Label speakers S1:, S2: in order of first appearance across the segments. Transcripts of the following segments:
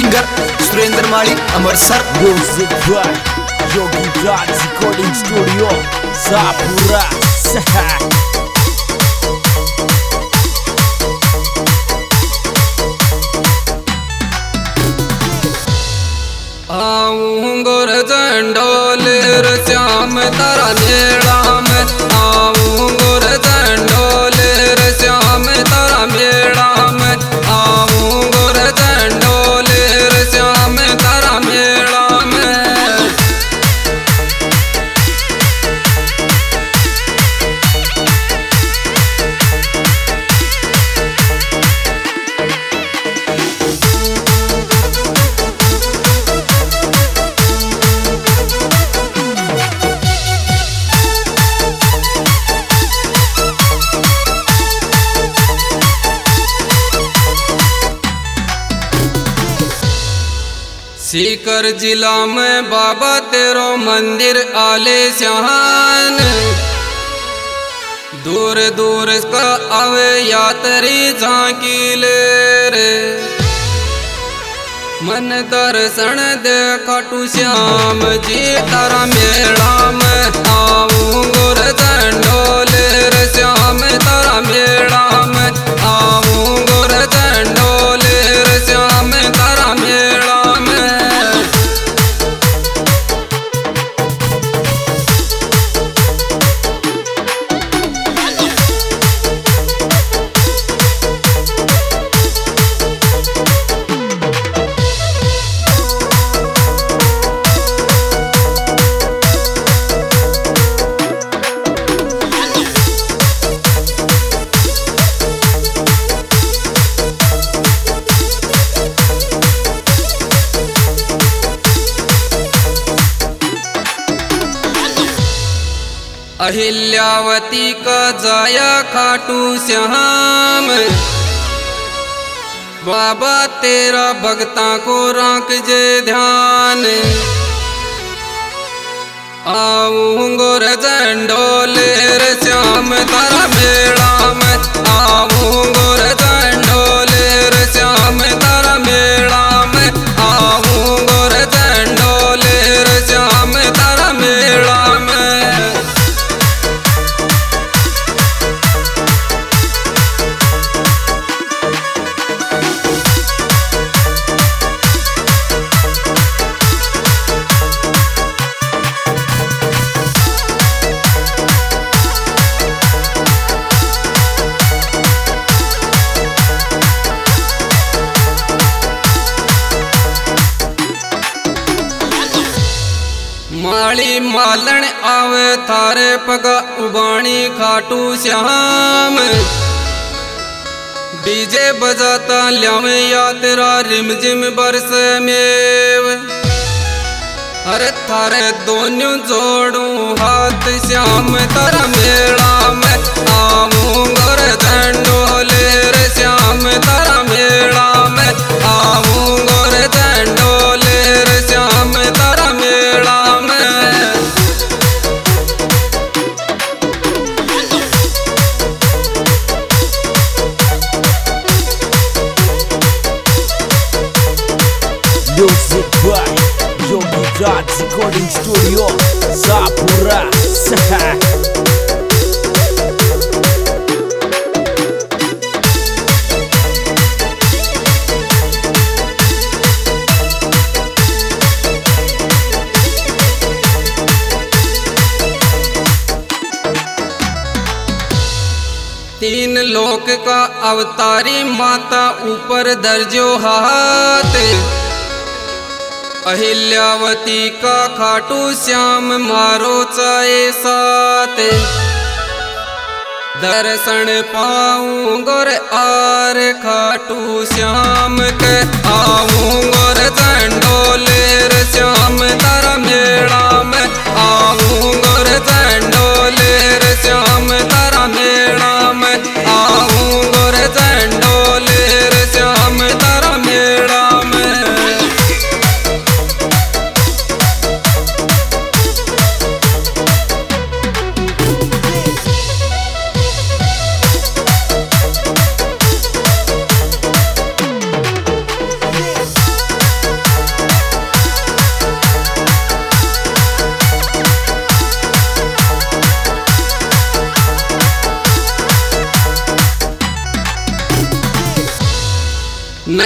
S1: Singer Surendra Mali Amritsar.
S2: Music by Yogi Raj recording studio Sapura.
S3: आऊं गोर झंडोलेर श्याम तारा मेला में, आऊं गोर झंडोलेर श्याम तारा मेला में, आऊं गोर झंडोलेर श्याम तारा मेला में। सीकर जिला में बाबा तेरो मंदिर आले शान, दूर दूर का आवे यात्री झांकी ले रे। मन दर्शन दे खाटू श्याम जी तारा मेला में, आऊं गोर झंडोलेर श्याम तारा मेला में, आऊं गोर झंडोलेर श्याम तारा मेला में। अहिल्यावती का जाया खाटू श्याम, बाबा तेरा भक्ता को राख जे ध्यान। आऊं गोर झंडोलेर श्याम तारा मेला में, आऊं गोर झंडोलेर श्याम तारा मेला में, आऊं गोर झंडोलेर श्याम तारा मेला में। माली मालन आवे थारे पगा उबाणी खाटू श्याम, डीजे बजाता ल्यावे या तेरा रिमझिम बरसे मेव। अरे थारे दोनों जोड़ू हाथ श्याम तारा मेला में, आऊं गोर झंडोलेर श्याम तारा मेला में, आऊं गोर झंडोलेर श्याम तारा मेला में।
S2: Music by Yogi Raj recording studio Sapura.
S3: तीन लोक का अवतारी माता ऊपर दर्जो हाथ, अहिल्यावती का खाटू श्याम मारो चाहे साथ। दर्शन पाऊं गोर आर खाटू श्याम के, आऊं गोर झंडोलेर श्याम तारा मेला में, आऊं गोर झंडोलेर श्याम तारा मेला में, आऊं गोर झंडोलेर श्याम तारा मेला में।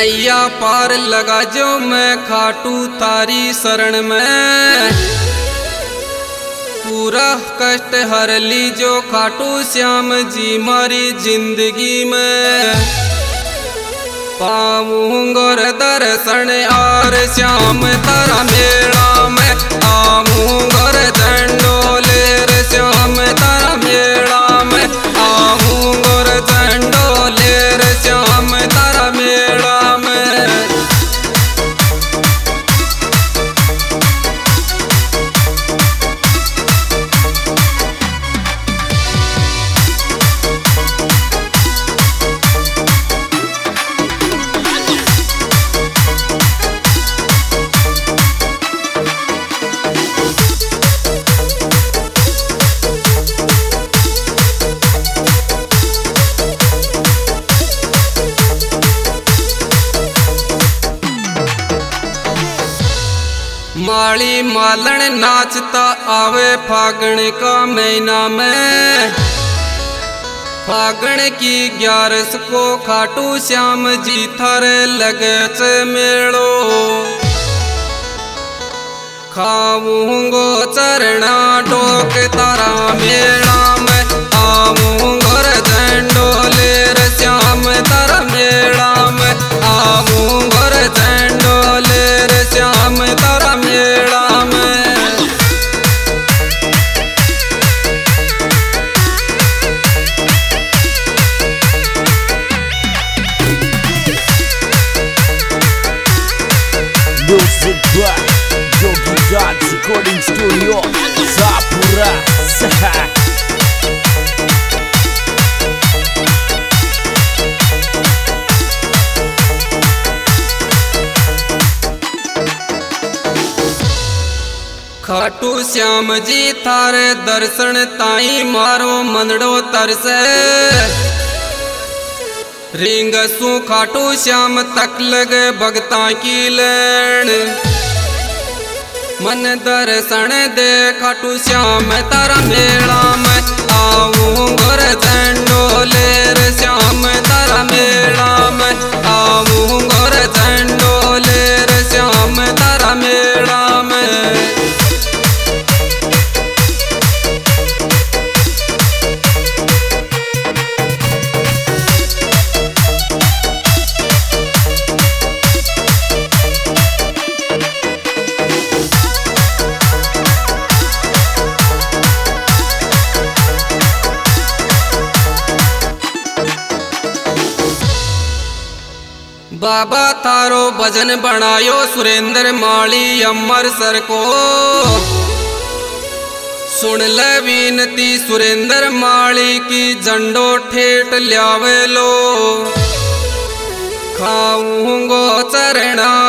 S3: नैया पार लगा जो मैं खाटू तारी शरण में, पूरा कष्ट हर ली जो खाटू श्याम जी मारी जिंदगी में। पाऊंगोर दर्शन और श्याम तारा मेला में, आऊंगोर झंडोलेर श्याम तारा मेला में, आऊंगोर झंडोलेर श्याम तारा मेला में। माली मालन नाचता आवे फागण का महीना में, फागण की 11 को खाटू श्याम जी थारे लगे से मेड़ो। खाऊंगो चरना डोक तारा मेला में, आऊंगो झंडोलेर श्याम तारा मेला में, आऊंगो झंडोलेर श्याम तारा मेला में।
S2: Music by Yogi Raj Recording Studio, Sapura.
S3: Khatu Shyam ji थारे दर्शन ताई मारो मनड़ो तरसे, रिंग सु खाटू श्याम तक लगे भगता की लेन। मन दर्शन दे खाटू श्याम तारा मेला में, आऊंगो झंडोलेर श्याम तारा मेला में, आऊंगो झंडोलेर श्याम तारा मेला में। बाबा थारो भजन बनायो सुरेंद्र माली अमरसर को, सुन ले विनती सुरेंद्र माली की झंडो ठेठ ल्यावे लो। खाऊंगो चरणा